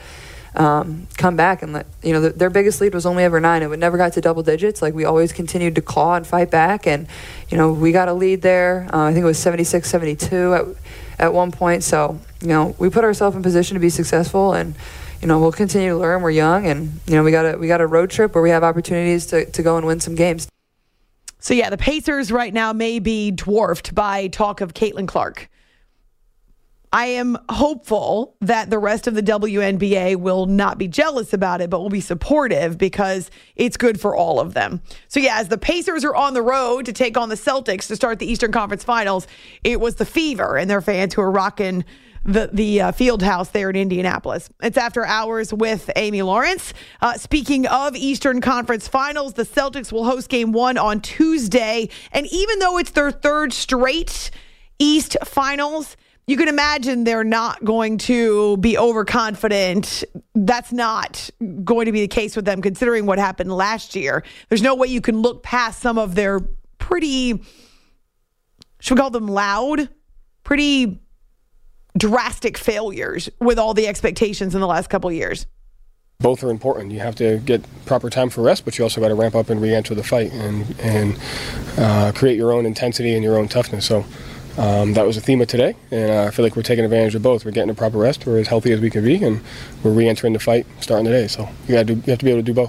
um, come back. And let, you know, the, their biggest lead was only ever nine. It never got to double digits. Like, we always continued to claw and fight back. And, you know, we got a lead there. Uh, I think it was seventy-six seventy-two at, at one point. So, you know, we put ourselves in position to be successful, and, you know, we'll continue to learn. We're young, and, you know, we got a we got a road trip where we have opportunities to, to go and win some games. So, yeah, the Pacers right now may be dwarfed by talk of Caitlin Clark. I am hopeful that the rest of the W N B A will not be jealous about it, but will be supportive, because it's good for all of them. So, yeah, as the Pacers are on the road to take on the Celtics to start the Eastern Conference Finals, it was the Fever and their fans who are rocking the the uh, field house there in Indianapolis. It's After Hours with Amy Lawrence. Uh, speaking of Eastern Conference Finals, the Celtics will host game one on Tuesday. And even though it's their third straight East Finals, you can imagine they're not going to be overconfident. That's not going to be the case with them, considering what happened last year. There's no way you can look past some of their pretty, should we call them loud, pretty drastic failures with all the expectations in the last couple of years. Both are important. You have to get proper time for rest, but you also got to ramp up and re-enter the fight and and uh, create your own intensity and your own toughness. So um, that was the theme of today, and uh, I feel like we're taking advantage of both. We're getting a proper rest. We're as healthy as we can be, and we're re-entering the fight starting today. So you got to do, you have to be able to do both.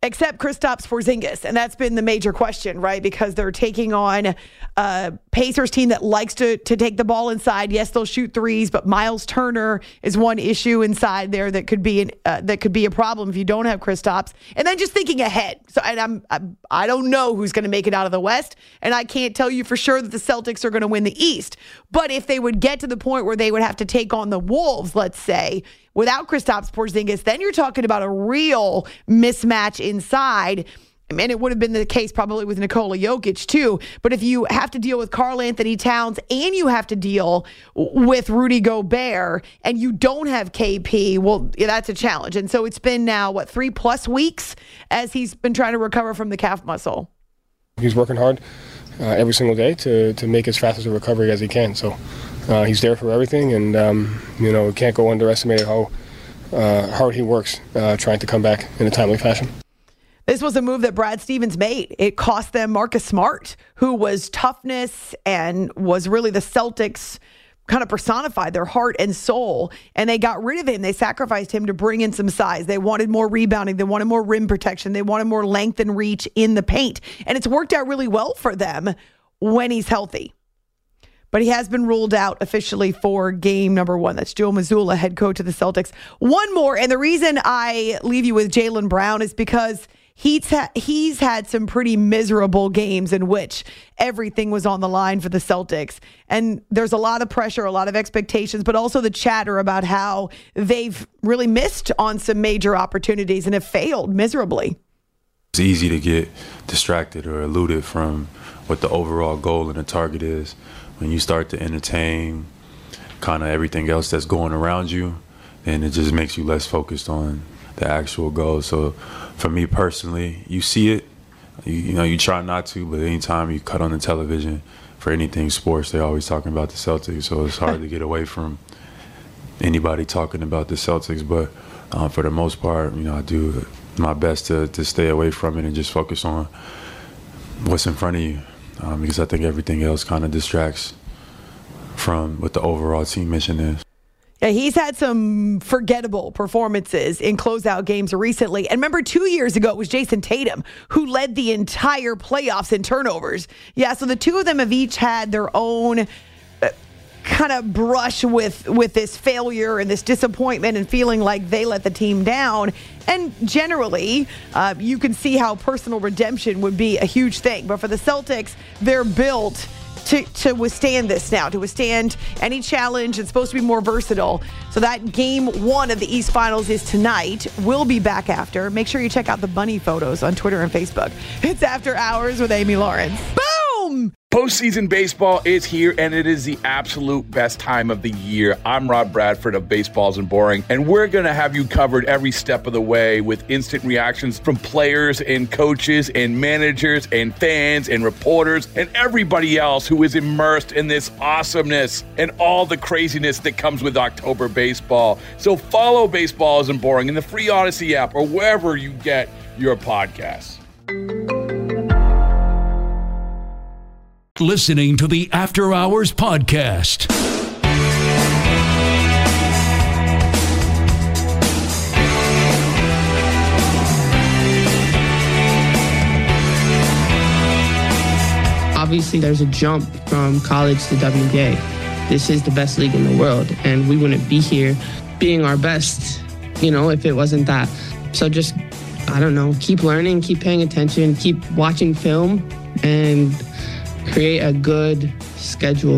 except Kristaps Porzingis. And that's been the major question, right? Because they're taking on a Pacers team that likes to, to take the ball inside. Yes, they'll shoot threes, but Miles Turner is one issue inside there that could be an, uh, that could be a problem if you don't have Kristaps. And then just thinking ahead. So and I'm, I'm I don't know who's going to make it out of the West, and I can't tell you for sure that the Celtics are going to win the East. But if they would get to the point where they would have to take on the Wolves, let's say, without Kristaps Porzingis, then you're talking about a real mismatch inside. And it would have been the case probably with Nikola Jokic too. But if you have to deal with Karl Anthony Towns and you have to deal with Rudy Gobert and you don't have K P, well, yeah, that's a challenge. And so it's been now, what, three plus weeks as he's been trying to recover from the calf muscle. He's working hard uh, every single day to, to make as fast as a recovery as he can. So uh, he's there for everything. And, um, you know, we can't go underestimate how uh, hard he works uh, trying to come back in a timely fashion. This was a move that Brad Stevens made. It cost them Marcus Smart, who was toughness and was really the Celtics kind of personified, their heart and soul. And they got rid of him. They sacrificed him to bring in some size. They wanted more rebounding. They wanted more rim protection. They wanted more length and reach in the paint. And it's worked out really well for them when he's healthy. But he has been ruled out officially for game number one. That's Joe Mazzulla, head coach of the Celtics. One more, and the reason I leave you with Jaylen Brown is because He's, ha- he's had some pretty miserable games in which everything was on the line for the Celtics. And there's a lot of pressure, a lot of expectations, but also the chatter about how they've really missed on some major opportunities and have failed miserably. It's easy to get distracted or eluded from what the overall goal and the target is. When you start to entertain kind of everything else that's going around you, then it just makes you less focused on the actual goal. So for me personally, you see it, you, you know, you try not to, but anytime you cut on the television for anything sports, they're always talking about the Celtics. So it's hard to get away from anybody talking about the Celtics. But uh, for the most part, you know, I do my best to, to stay away from it and just focus on what's in front of you, um, because I think everything else kind of distracts from what the overall team mission is. Yeah, he's had some forgettable performances in closeout games recently. And remember, two years ago, it was Jason Tatum who led the entire playoffs in turnovers. Yeah, so the two of them have each had their own uh, kind of brush with, with this failure and this disappointment and feeling like they let the team down. And generally, uh, you can see how personal redemption would be a huge thing. But for the Celtics, they're built To, to withstand this now, to withstand any challenge. It's supposed to be more versatile. So that game one of the East Finals is tonight. We'll be back after. Make sure you check out the bunny photos on Twitter and Facebook. It's After Hours with Amy Lawrence. Boom! Postseason baseball is here, and it is the absolute best time of the year. I'm Rob Bradford of Baseballs and Boring, and we're going to have you covered every step of the way with instant reactions from players and coaches and managers and fans and reporters and everybody else who is immersed in this awesomeness and all the craziness that comes with October baseball. So follow Baseballs and Boring in the free Odyssey app or wherever you get your podcasts. Listening to the After Hours podcast. Obviously, there's a jump from college to W N B A. This is the best league in the world, and we wouldn't be here being our best, you know, if it wasn't that. So just, I don't know, keep learning, keep paying attention, keep watching film, and create a good schedule.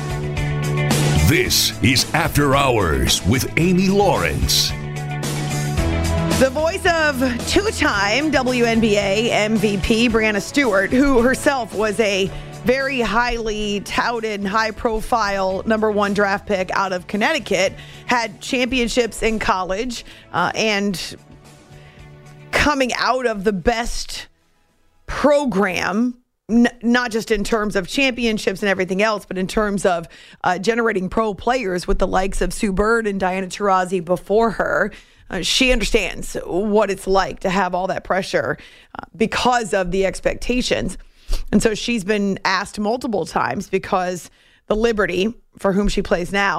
This is After Hours with Amy Lawrence. The voice of two-time W N B A M V P Breanna Stewart, who herself was a very highly touted, high-profile number one draft pick out of Connecticut, had championships in college, uh, and coming out of the best program, N- not just in terms of championships and everything else, but in terms of uh, generating pro players with the likes of Sue Bird and Diana Taurasi before her. Uh, she understands what it's like to have all that pressure uh, because of the expectations. And so she's been asked multiple times because the Liberty, for whom she plays now,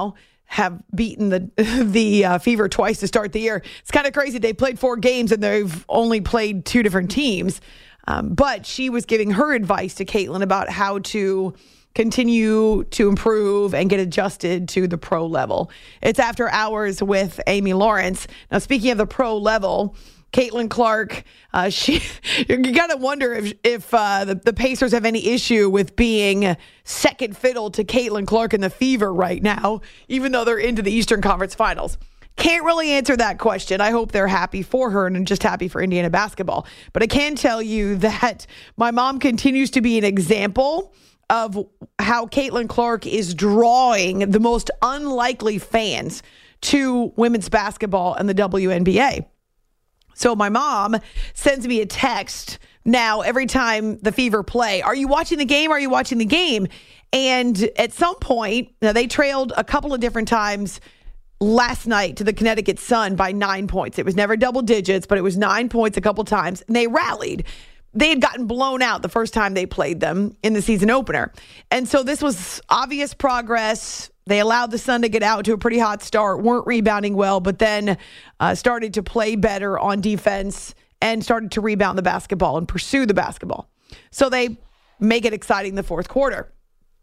have beaten the the uh, Fever twice to start the year. It's kind of crazy. They played four games and they've only played two different teams. Um, but she was giving her advice to Caitlin about how to continue to improve and get adjusted to the pro level. It's After Hours with Amy Lawrence. Now, speaking of the pro level, Caitlin Clark, uh, she you gotta wonder if if uh, the, the Pacers have any issue with being second fiddle to Caitlin Clark and the Fever right now, even though they're into the Eastern Conference Finals. Can't really answer that question. I hope they're happy for her and I'm just happy for Indiana basketball. But I can tell you that my mom continues to be an example of how Caitlin Clark is drawing the most unlikely fans to women's basketball and the W N B A. So my mom sends me a text now every time the Fever play. Are you watching the game? Are you watching the game? And at some point, now they trailed a couple of different times last night to the Connecticut Sun by nine points. It was never double digits, but it was nine points a couple times. And they rallied. They had gotten blown out the first time they played them in the season opener. And so this was obvious progress. They allowed the Sun to get out to a pretty hot start, weren't rebounding well, but then uh, started to play better on defense and started to rebound the basketball and pursue the basketball. So they make it exciting the fourth quarter.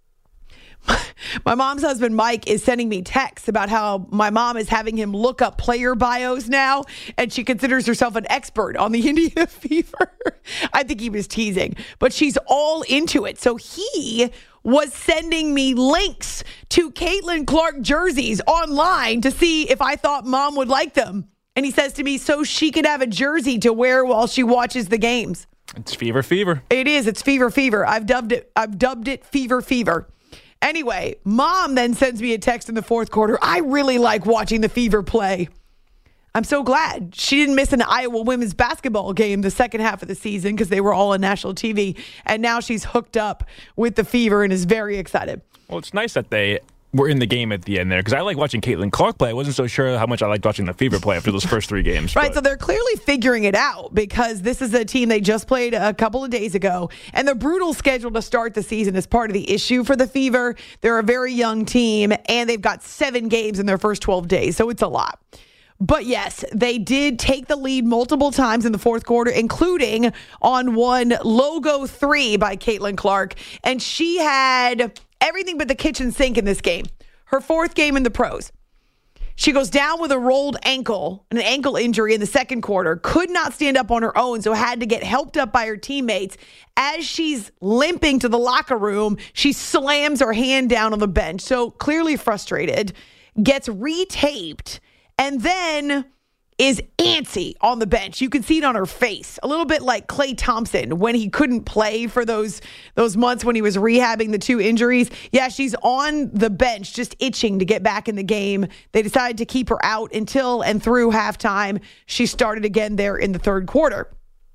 My mom's husband, Mike, is sending me texts about how my mom is having him look up player bios now, and she considers herself an expert on the Indiana Fever. I think he was teasing, but she's all into it. So he was sending me links to Caitlin Clark jerseys online to see if I thought mom would like them. And he says to me, so she could have a jersey to wear while she watches the games. It's Fever Fever. It is. It's Fever Fever. I've dubbed it. I've dubbed it Fever Fever. Anyway, mom then sends me a text in the fourth quarter. I really like watching the Fever play. I'm so glad she didn't miss an Iowa women's basketball game the second half of the season because they were all on national T V. And now she's hooked up with the Fever and is very excited. Well, it's nice that they were in the game at the end there because I like watching Caitlin Clark play. I wasn't so sure how much I liked watching the Fever play after those first three games. Right, but. so they're clearly figuring it out because this is a team they just played a couple of days ago, and the brutal schedule to start the season is part of the issue for the Fever. They're a very young team, and they've got seven games in their first twelve days, so it's a lot. But yes, they did take the lead multiple times in the fourth quarter, including on one logo three by Caitlin Clark, and she had everything but the kitchen sink in this game. Her fourth game in the pros. She goes down with a rolled ankle, an ankle injury in the second quarter, could not stand up on her own, so had to get helped up by her teammates. As she's limping to the locker room, she slams her hand down on the bench. So clearly frustrated, gets retaped, and then is antsy on the bench. You can see it on her face. A little bit like Klay Thompson when he couldn't play for those those months when he was rehabbing the two injuries. Yeah, she's on the bench just itching to get back in the game. They decided to keep her out until and through halftime. She started again there in the third quarter.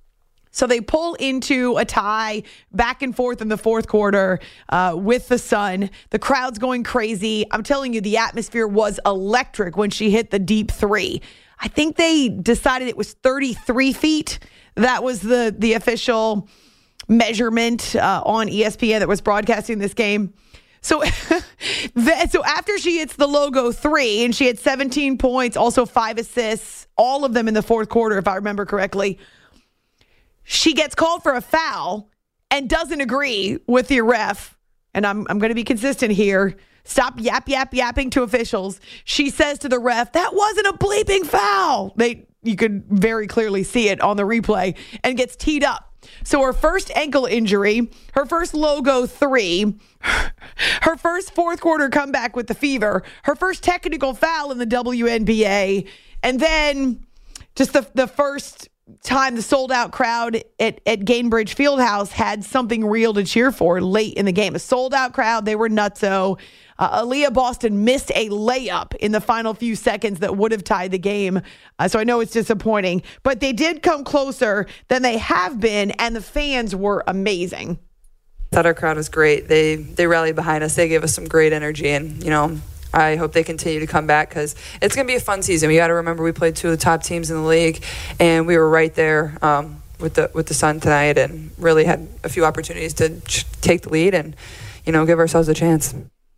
So they pull into a tie back and forth in the fourth quarter uh, with the Sun. The crowd's going crazy. I'm telling you, the atmosphere was electric when she hit the deep three. I think they decided it was thirty-three feet. That was the, the official measurement uh, on E S P N that was broadcasting this game. So, that, so after she hits the logo three, and she had seventeen points, also five assists, all of them in the fourth quarter, if I remember correctly, she gets called for a foul and doesn't agree with the ref. And I'm I'm going to be consistent here. Stop yap, yap, yapping to officials. She says to the ref, that wasn't a bleeping foul. They, you could very clearly see it on the replay, and gets teed up. So her first ankle injury, her first logo three, her first fourth quarter comeback with the Fever, her first technical foul in the W N B A, and then just the, the first time the sold-out crowd at, at Gainbridge Fieldhouse had something real to cheer for late in the game. A sold-out crowd, they were nutso. Uh, Aaliyah Boston missed a layup in the final few seconds that would have tied the game. Uh, so I know it's disappointing. But they did come closer than they have been, and the fans were amazing. I thought our crowd was great. They they rallied behind us. They gave us some great energy, and, you know, I hope they continue to come back because it's going to be a fun season. We got to remember we played two of the top teams in the league, and we were right there um, with the with the Sun tonight, and really had a few opportunities to ch- take the lead and, you know, give ourselves a chance.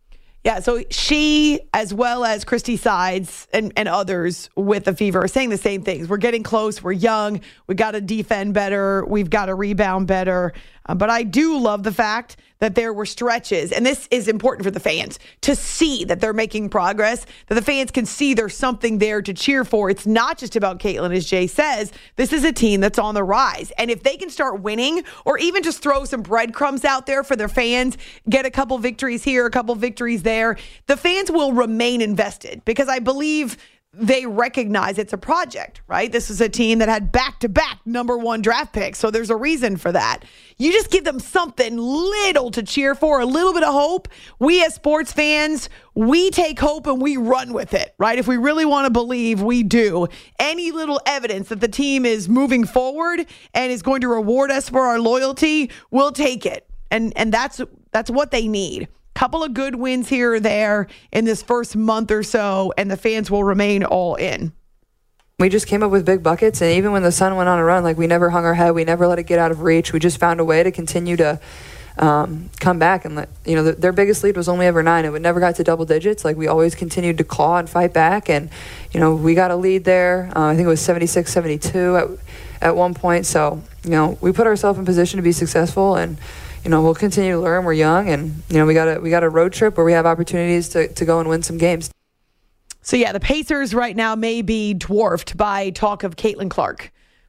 Yeah, so she, as well as Christy Sides and, and others with the Fever, are saying the same things. We're getting close. We're young. We got to defend better. We've got to rebound better. Uh, but I do love the fact that there were stretches, and this is important for the fans, to see that they're making progress, that the fans can see there's something there to cheer for. It's not just about Caitlin, as Jay says. This is a team that's on the rise. And if they can start winning, or even just throw some breadcrumbs out there for their fans, get a couple victories here, a couple victories there, the fans will remain invested, because I believe they recognize it's a project, right? This is a team that had back-to-back number one draft picks, so there's a reason for that. You just give them something little to cheer for, a little bit of hope. We as sports fans, we take hope and we run with it, right? If we really want to believe, we do. Any little evidence that the team is moving forward and is going to reward us for our loyalty, we'll take it. And and that's that's what they need. Couple of good wins here or there in this first month or so, and the fans will remain all in. We just came up with big buckets, and even when the Sun went on a run, like, we never hung our head. We never let it get out of reach. We just found a way to continue to um, come back. And, let, you know, the, their biggest lead was only ever nine. It never got to double digits. Like, we always continued to claw and fight back. And, you know, we got a lead there. Uh, I think it was seventy-six seventy-two at, at one point. So, you know, we put ourselves in position to be successful, and you know, we'll continue to learn. We're young, and you know, we got a we got a road trip where we have opportunities to, to go and win some games. So yeah, the Pacers right now may be dwarfed by talk of Caitlin Clark.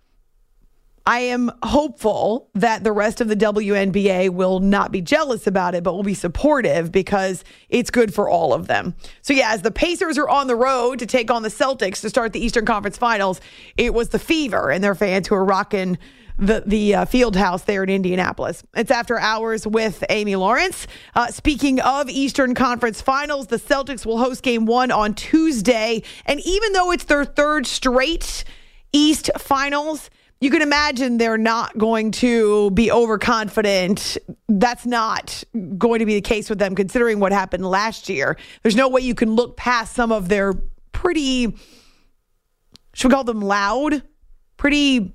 I am hopeful that the rest of the W N B A will not be jealous about it, but will be supportive, because it's good for all of them. So yeah, as the Pacers are on the road to take on the Celtics to start the Eastern Conference Finals, it was the Fever and their fans who are rocking the the uh, field house there in Indianapolis. It's After Hours with Amy Lawrence. Uh, speaking of Eastern Conference Finals, the Celtics will host game one on Tuesday. And even though it's their third straight East Finals, you can imagine they're not going to be overconfident. That's not going to be the case with them, considering what happened last year. There's no way you can look past some of their pretty, should we call them loud, pretty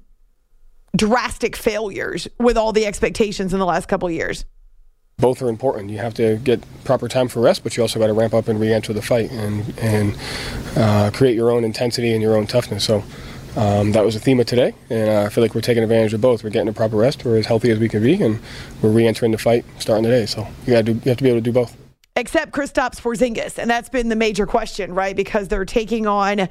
drastic failures with all the expectations in the last couple of years. Both are important. You have to get proper time for rest, but you also got to ramp up and re-enter the fight and and uh, create your own intensity and your own toughness. So um, that was the theme of today, and uh, I feel like we're taking advantage of both. We're getting a proper rest. We're as healthy as we can be, and we're re-entering the fight starting today. So you got to do, you have to be able to do both. Except Kristaps Porzingis, and that's been the major question, right? Because they're taking on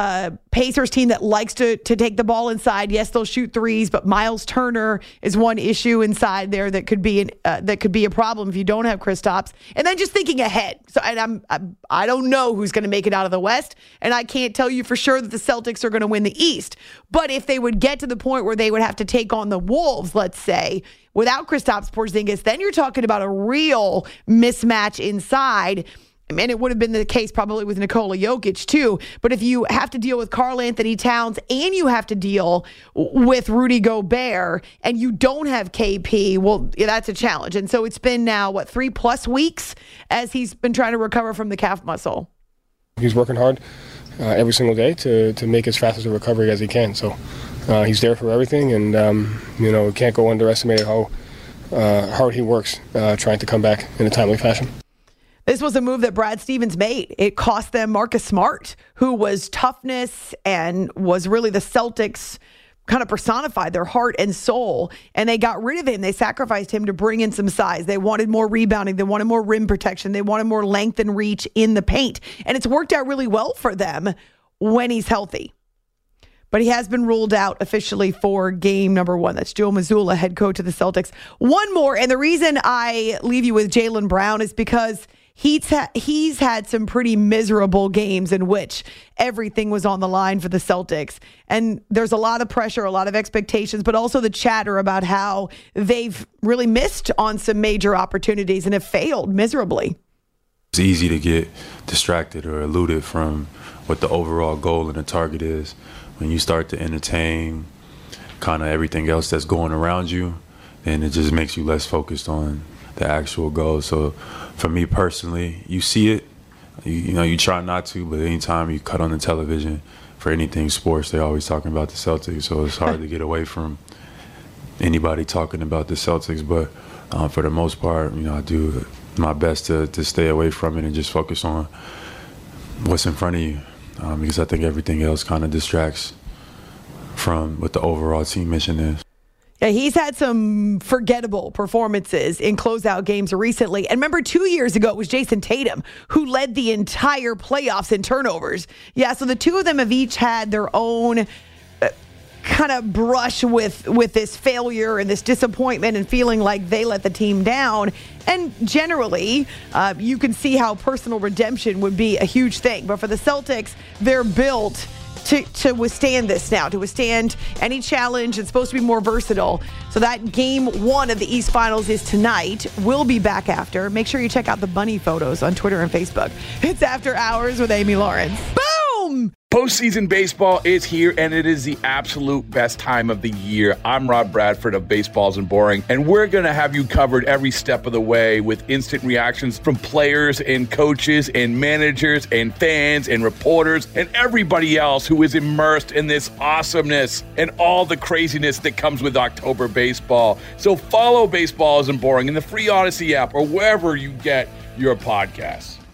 a Pacers team that likes to to take the ball inside. Yes, they'll shoot threes, but Miles Turner is one issue inside there that could be an, uh, that could be a problem if you don't have Kristaps. And then just thinking ahead, so and I'm, I'm I don't know who's going to make it out of the West, and I can't tell you for sure that the Celtics are going to win the East. But if they would get to the point where they would have to take on the Wolves, let's say, without Kristaps Porzingis, then you're talking about a real mismatch inside. And it would have been the case probably with Nikola Jokic too. But if you have to deal with Karl Anthony Towns and you have to deal with Rudy Gobert and you don't have K P, well, yeah, that's a challenge. And so it's been now, what, three plus weeks as he's been trying to recover from the calf muscle. He's working hard uh, every single day to, to make as fast as a recovery as he can. So uh, he's there for everything. And, um, you know, we can't go underestimate how uh, hard he works uh, trying to come back in a timely fashion. This was a move that Brad Stevens made. It cost them Marcus Smart, who was toughness and was really the Celtics kind of personified, their heart and soul. And they got rid of him. They sacrificed him to bring in some size. They wanted more rebounding. They wanted more rim protection. They wanted more length and reach in the paint. And it's worked out really well for them when he's healthy. But he has been ruled out officially for game number one. That's Joe Mazzulla, head coach of the Celtics. One more, and the reason I leave you with Jaylen Brown is because He's, ha- he's had some pretty miserable games in which everything was on the line for the Celtics. And there's a lot of pressure, a lot of expectations, but also the chatter about how they've really missed on some major opportunities and have failed miserably. It's easy to get distracted or eluded from what the overall goal and the target is when you start to entertain kind of everything else that's going around you, and it just makes you less focused on the actual goal. So for me personally, you see it, you, you know, you try not to, but anytime you cut on the television for anything sports, they're always talking about the Celtics. So it's hard to get away from anybody talking about the Celtics. But uh, for the most part, you know, I do my best to, to stay away from it and just focus on what's in front of you, um, because I think everything else kind of distracts from what the overall team mission is. Yeah, he's had some forgettable performances in closeout games recently. And remember, two years ago, it was Jason Tatum who led the entire playoffs in turnovers. Yeah, so the two of them have each had their own uh, kind of brush with, with this failure and this disappointment and feeling like they let the team down. And generally, uh, you can see how personal redemption would be a huge thing. But for the Celtics, they're built To, to withstand this now, to withstand any challenge. It's supposed to be more versatile. So that game one of the East Finals is tonight. We'll be back after. Make sure you check out the bunny photos on Twitter and Facebook. It's After Hours with Amy Lawrence. Boom! Postseason baseball is here, and it is the absolute best time of the year. I'm Rob Bradford of Baseballs and Boring, and we're going to have you covered every step of the way with instant reactions from players and coaches and managers and fans and reporters and everybody else who is immersed in this awesomeness and all the craziness that comes with October baseball. So follow Baseballs and Boring in the free Odyssey app or wherever you get your podcasts.